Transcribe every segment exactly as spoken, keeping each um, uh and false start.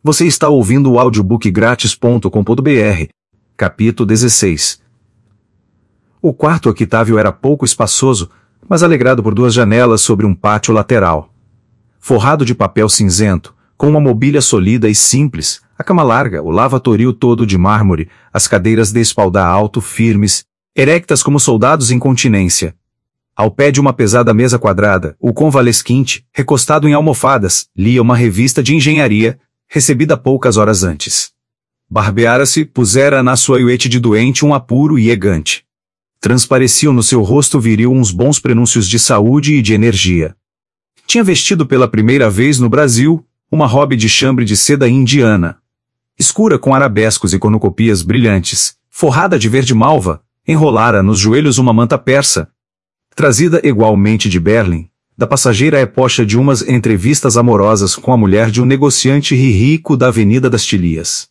Você está ouvindo o audiobook grátis ponto com ponto br. Capítulo dezesseis. O quarto octávio era pouco espaçoso, mas alegrado por duas janelas sobre um pátio lateral. Forrado de papel cinzento, com uma mobília solida e simples, a cama larga, o lavatório todo de mármore, as cadeiras de espaldar alto firmes, erectas como soldados em continência. Ao pé de uma pesada mesa quadrada, o convalesquinte, recostado em almofadas, lia uma revista de engenharia, recebida poucas horas antes. Barbeara-se, pusera na sua iuete de doente um apuro iegante. Transpareciam no seu rosto viril uns bons prenúncios de saúde e de energia. Tinha vestido pela primeira vez no Brasil, uma robe de chambre de seda indiana. Escura com arabescos e cornucopias brilhantes, forrada de verde malva, enrolara nos joelhos uma manta persa. Trazida igualmente de Berlim, da passageira epocha de umas entrevistas amorosas com a mulher de um negociante rico da Avenida das Tilias.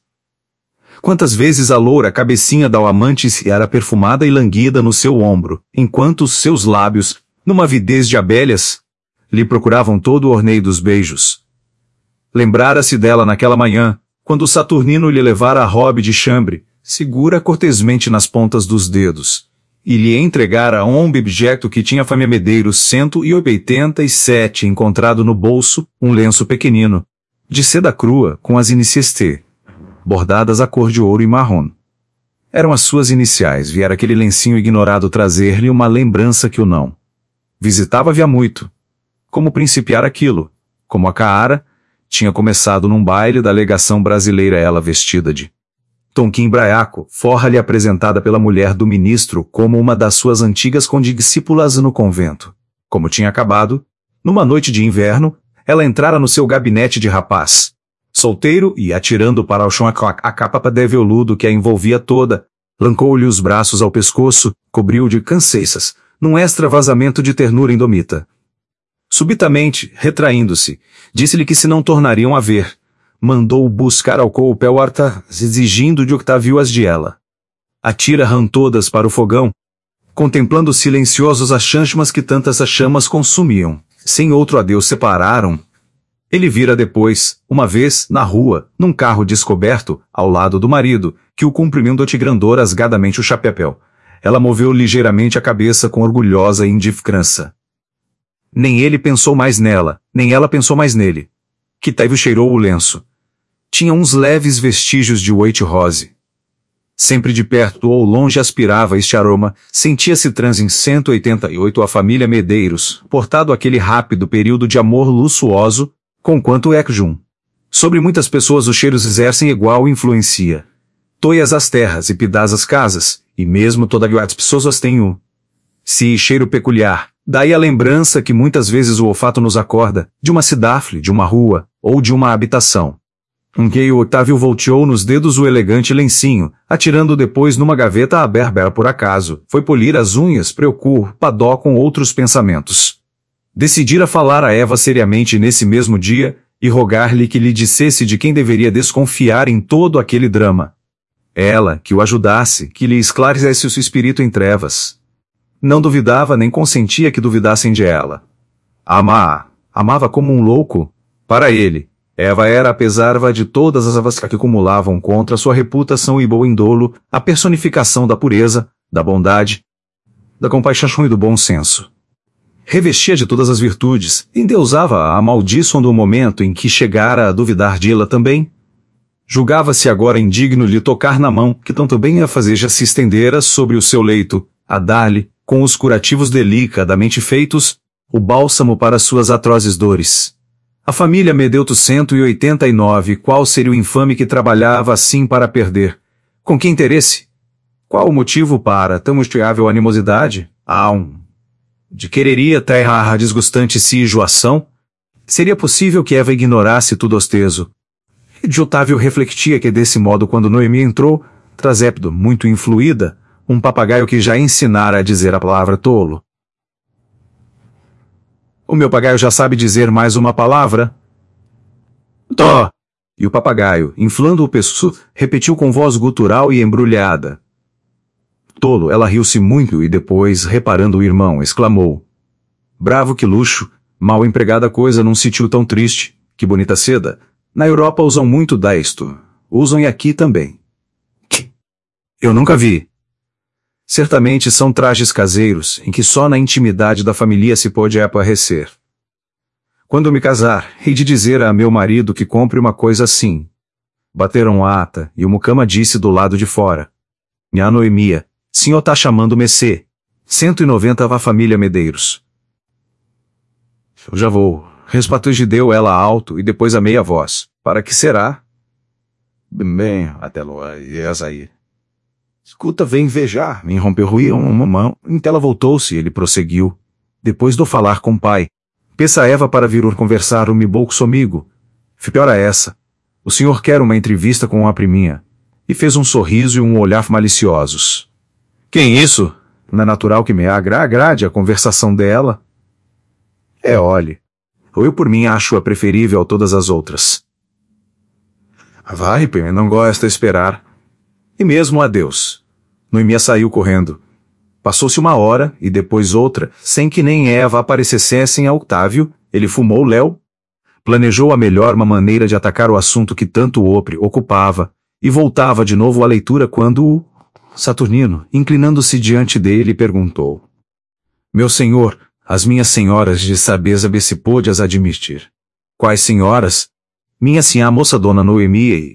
Quantas vezes a loura cabecinha da amante se era perfumada e languida no seu ombro, enquanto os seus lábios, numa avidez de abelhas, lhe procuravam todo o orneio dos beijos. Lembrara-se dela naquela manhã, quando o Saturnino lhe levara a robe de chambre, segura cortesmente nas pontas dos dedos, e lhe entregara um objeto que tinha Família Medeiros cento e oitenta e sete encontrado no bolso, um lenço pequenino, de seda crua com as iniciais T, bordadas a cor de ouro e marrom. Eram as suas iniciais, viera aquele lencinho ignorado trazer-lhe uma lembrança que o não visitava havia muito. Como principiar aquilo? Como a Caara, tinha começado num baile da legação brasileira ela vestida de tonquim braiaco, forra-lhe apresentada pela mulher do ministro como uma das suas antigas condiscípulas no convento. Como tinha acabado, numa noite de inverno, ela entrara no seu gabinete de rapaz, solteiro e, atirando para o chão a, a capa de veludo que a envolvia toda, lancou-lhe os braços ao pescoço, cobriu-o de canseiças, num extravasamento de ternura indomita. Subitamente, retraindo-se, disse-lhe que se não tornariam a ver. Mandou buscar ao coupé Arta, exigindo de Octávio as de ela. Atira-ram todas para o fogão, contemplando silenciosos as châchamas que tantas as chamas consumiam. Sem outro adeus separaram. Ele vira depois, uma vez, na rua, num carro descoberto, ao lado do marido, que o cumprimentou de grandor rasgadamente o chapéu. Ela moveu ligeiramente a cabeça com orgulhosa indiferença. Nem ele pensou mais nela, nem ela pensou mais nele. Octávio cheirou o lenço. Tinha uns leves vestígios de White Rose. Sempre de perto ou longe aspirava este aroma, sentia-se trans em cento e oitenta e oito a família Medeiros, portado aquele rápido período de amor luxuoso, conquanto Ekjun. Sobre muitas pessoas os cheiros exercem igual influência. Toias as terras e pidas as casas, e mesmo toda as pessoas têm um si cheiro peculiar. Daí a lembrança que muitas vezes o olfato nos acorda, de uma cidade, de uma rua, ou de uma habitação. Um que o Octávio volteou nos dedos o elegante lencinho, atirando depois numa gaveta a Berber por acaso, foi polir as unhas, preocupadó com outros pensamentos. Decidira falar a Eva seriamente nesse mesmo dia, e rogar-lhe que lhe dissesse de quem deveria desconfiar em todo aquele drama. Ela, que o ajudasse, que lhe esclarecesse o seu espírito em trevas. Não duvidava nem consentia que duvidassem de ela. Ama, amava como um louco. Para ele, Eva era apesar de todas as avas que acumulavam contra sua reputação e bom indolo, a personificação da pureza, da bondade, da compaixão e do bom senso. Revestia de todas as virtudes, endeusava a amaldiçoando o momento em que chegara a duvidar de ela também. Julgava-se agora indigno lhe tocar na mão, que tanto bem a fazeja se estendera sobre o seu leito, a dar-lhe, com os curativos delicadamente feitos, o bálsamo para suas atrozes dores. A família Medeuto cento e oitenta e nove, qual seria o infame que trabalhava assim para perder? Com que interesse? Qual o motivo para tão estiável animosidade? Ah, um... De quereria terra a desgustante sijuação? Seria possível que Eva ignorasse tudo osteso? E de Otávio refletia que desse modo quando Noemi entrou, trazépido, muito influída, um papagaio que já ensinara a dizer a palavra tolo. O meu papagaio já sabe dizer mais uma palavra? Tó! E o papagaio, inflando o pescoço, repetiu com voz gutural e embrulhada. Tolo, ela riu-se muito e depois, reparando o irmão, exclamou. Bravo que luxo, mal empregada coisa num sítio tão triste, que bonita seda. Na Europa usam muito daisto. Usam e aqui também. Eu nunca vi. Certamente são trajes caseiros, em que só na intimidade da família se pode aparecer. Quando me casar, hei de dizer a meu marido que compre uma coisa assim. Bateram a ata, e o mucama disse do lado de fora. Nha Noemia, senhor tá chamando Messê. Cento e noventa a família Medeiros. Eu já vou. Respatugideu ela alto e depois a meia voz. Para que será? Bem, até logo, e aí. Escuta, vem vejar, me interrompeu Rui uma mão. Então ela voltou-se e ele prosseguiu. Depois do falar com o pai. Peça a Eva para vir conversar um pouco comigo. Piora essa. O senhor quer uma entrevista com a priminha. E fez um sorriso e um olhar maliciosos. Quem isso? Não é natural que me agra agrade a conversação dela? É, olhe. Eu por mim acho-a preferível a todas as outras. Vai, Pen, não gosta de esperar. E mesmo adeus. Noemia saiu correndo. Passou-se uma hora, e depois outra, sem que nem Eva aparecessem a Octávio, ele fumou Léo, planejou a melhor maneira de atacar o assunto que tanto o preocupava, e voltava de novo à leitura quando o Saturnino, inclinando-se diante dele, perguntou. Meu senhor, as minhas senhoras de sabeza se pôde as admitir. Quais senhoras? Minha sinhá moça dona Noemia e...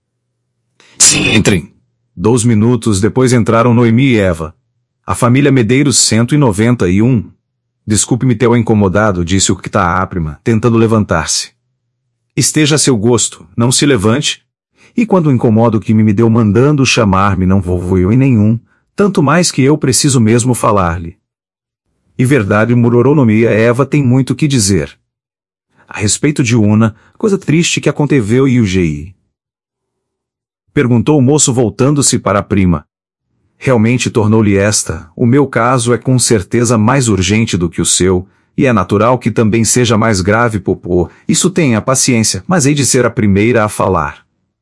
Sim, entrem. Dois minutos depois entraram Noemi e Eva. A família Medeiros cento e noventa e um. Desculpe-me ter o incomodado, disse o que tá a prima, tentando levantar-se. Esteja a seu gosto, não se levante. E quando o incomodo que me deu mandando chamar-me não vou eu em nenhum, tanto mais que eu preciso mesmo falar-lhe. E verdade, murmurou Noemi, Eva tem muito que dizer. A respeito de Una, coisa triste que aconteceu e o G I. Perguntou o moço voltando-se para a prima. Realmente tornou-lhe esta, o meu caso é com certeza mais urgente do que o seu, e é natural que também seja mais grave, popô, isso tenha paciência, mas hei de ser a primeira a falar.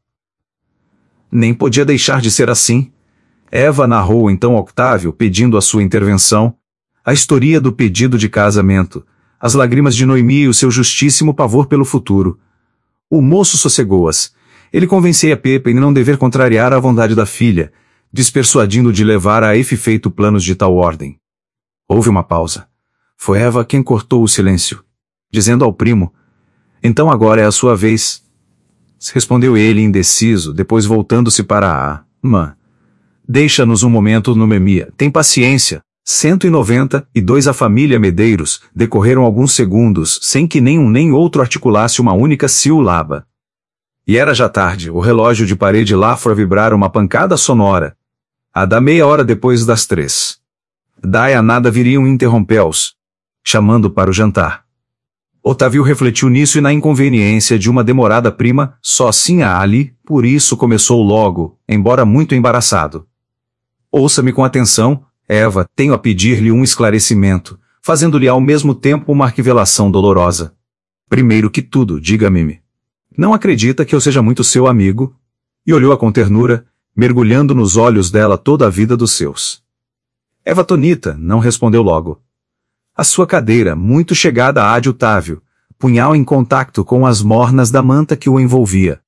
Nem podia deixar de ser assim. Eva narrou então a Octávio, pedindo a sua intervenção, a história do pedido de casamento, as lágrimas de Noemi e o seu justíssimo pavor pelo futuro. O moço sossegou-as. Ele convencia a Pepe em não dever contrariar a vontade da filha, despersuadindo de levar a efeito planos de tal ordem. Houve uma pausa. Foi Eva quem cortou o silêncio, dizendo ao primo, então agora é a sua vez. Respondeu ele indeciso, depois voltando-se para a mãe. Deixa-nos um momento, Noemia, tem paciência. Cento e noventa e dois a família Medeiros, decorreram alguns segundos, sem que nenhum nem outro articulasse uma única sílaba. E era já tarde, o relógio de parede lá foi vibrar uma pancada sonora. A da meia hora depois das três. Daí a nada viriam interrompê-los, chamando para o jantar. Otávio refletiu nisso e na inconveniência de uma demorada prima, só sinha ali, por isso começou logo, embora muito embaraçado. Ouça-me com atenção, Eva, tenho a pedir-lhe um esclarecimento, fazendo-lhe ao mesmo tempo uma arquivelação dolorosa. Primeiro que tudo, diga-me. Não acredita que eu seja muito seu amigo? E olhou-a com ternura, mergulhando nos olhos dela toda a vida dos seus. Eva Tonita não respondeu logo. A sua cadeira, muito chegada à de Otávio, punhal em contacto com as mornas da manta que o envolvia.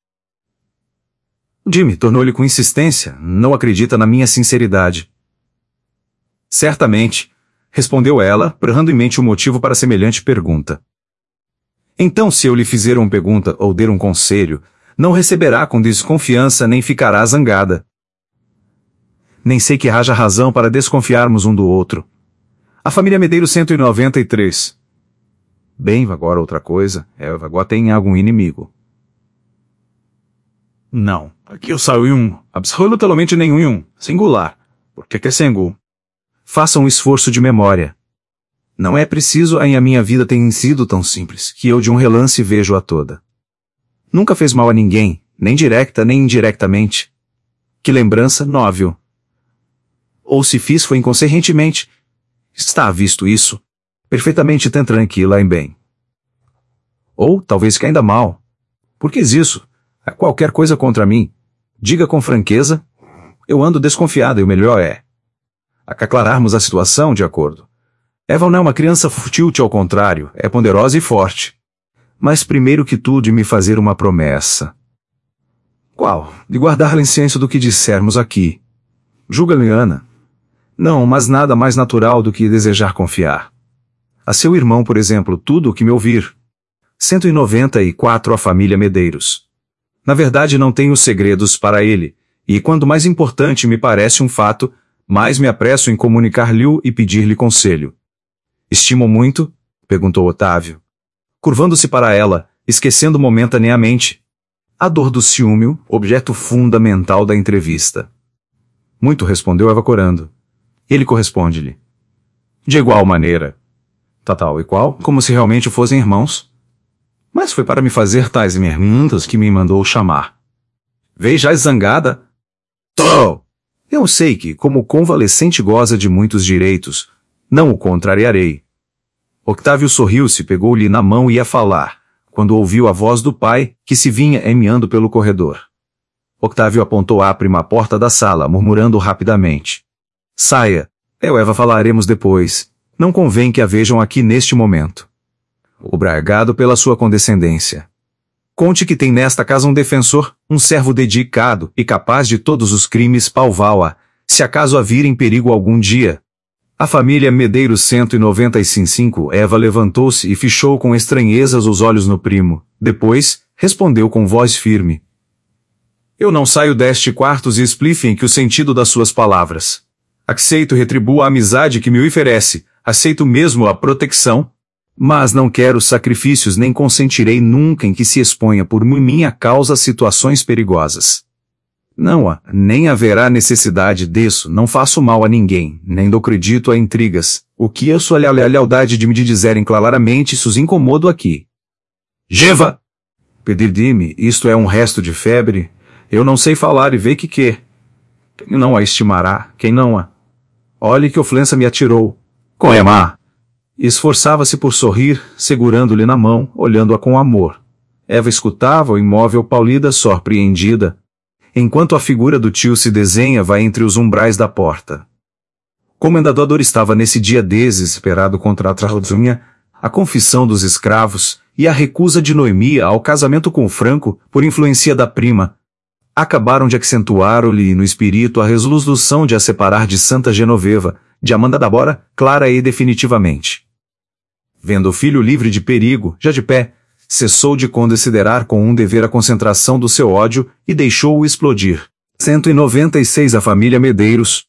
Jimmy tornou-lhe com insistência, não acredita na minha sinceridade. Certamente, respondeu ela, prando em mente o motivo para semelhante pergunta. Então se eu lhe fizer uma pergunta ou der um conselho, não receberá com desconfiança nem ficará zangada. Nem sei que haja razão para desconfiarmos um do outro. A família Medeiros cento e noventa e três. Bem, agora outra coisa, é, agora tem algum inimigo. Não, aqui eu saio um, absolutamente nenhum, singular, porque que é singular. Faça um esforço de memória. Não é preciso em a minha vida tem sido tão simples, que eu de um relance vejo-a toda. Nunca fez mal a ninguém, nem direta nem indiretamente. Que lembrança nóvel. Ou se fiz foi inconscientemente. Está visto isso? Perfeitamente tão tranquila e bem. Ou, talvez que ainda mal. Por que isso? Há qualquer coisa contra mim. Diga com franqueza. Eu ando desconfiada e o melhor é aclararmos a situação de acordo. Eva não é uma criança fútil, ao contrário, é ponderosa e forte. Mas primeiro que tudo me fazer uma promessa. Qual? De guardar licença do que dissermos aqui. Julga Liana. Não, mas nada mais natural do que desejar confiar. A seu irmão, por exemplo, tudo o que me ouvir. cento e noventa e quatro A família Medeiros. Na verdade não tenho segredos para ele, e quando mais importante me parece um fato, mais me apresso em comunicar-lhe e pedir-lhe conselho. Estimo muito? Perguntou Otávio. Curvando-se para ela, esquecendo momentaneamente a dor do ciúme, objeto fundamental da entrevista. Muito, respondeu Eva corando. Ele corresponde-lhe. De igual maneira. Tal, tal e qual, como se realmente fossem irmãos. Mas foi para me fazer tais perguntas que me mandou chamar. Vejais zangada? Tô! Eu sei que, como convalescente goza de muitos direitos, não o contrariarei. Octávio sorriu-se, pegou-lhe na mão e ia falar, quando ouviu a voz do pai, que se vinha emiando pelo corredor. Octávio apontou à prima porta da sala, murmurando rapidamente. Saia, eu e Eva falaremos depois. Não convém que a vejam aqui neste momento. Obrigado pela sua condescendência. Conte que tem nesta casa um defensor, um servo dedicado e capaz de todos os crimes palval-a, se acaso a vir em perigo algum dia. A família Medeiros cento e noventa e cinco. Eva levantou-se e fichou com estranheza os olhos no primo. Depois, respondeu com voz firme. Eu não saio deste quartos e expliquem que o sentido das suas palavras. Aceito e retribuo a amizade que me oferece, aceito mesmo a proteção, mas não quero sacrifícios nem consentirei nunca em que se exponha por minha causa a situações perigosas. Não há, nem haverá necessidade disso, não faço mal a ninguém, nem dou crédito a intrigas, o que eu sou a lealdade de me dizerem claramente se os incomodo aqui. Geva! Pedir-me, isto é um resto de febre, eu não sei falar e vê que que. Quem não a estimará, quem não a. Olhe que ofensa me atirou. Coemá! Esforçava-se por sorrir, segurando-lhe na mão, olhando-a com amor. Eva escutava o imóvel pálida surpreendida, enquanto a figura do tio se desenhava entre os umbrais da porta. O comendador estava nesse dia desesperado contra a Tralzunha, a confissão dos escravos e a recusa de Noemi ao casamento com Franco, por influência da prima, acabaram de acentuar-lhe no espírito a resolução de a separar de Santa Genoveva, de Amanda da Bora, clara e definitivamente. Vendo o filho livre de perigo, já de pé, cessou de considerar com um dever a concentração do seu ódio e deixou-o explodir. cento e noventa e seis A família Medeiros,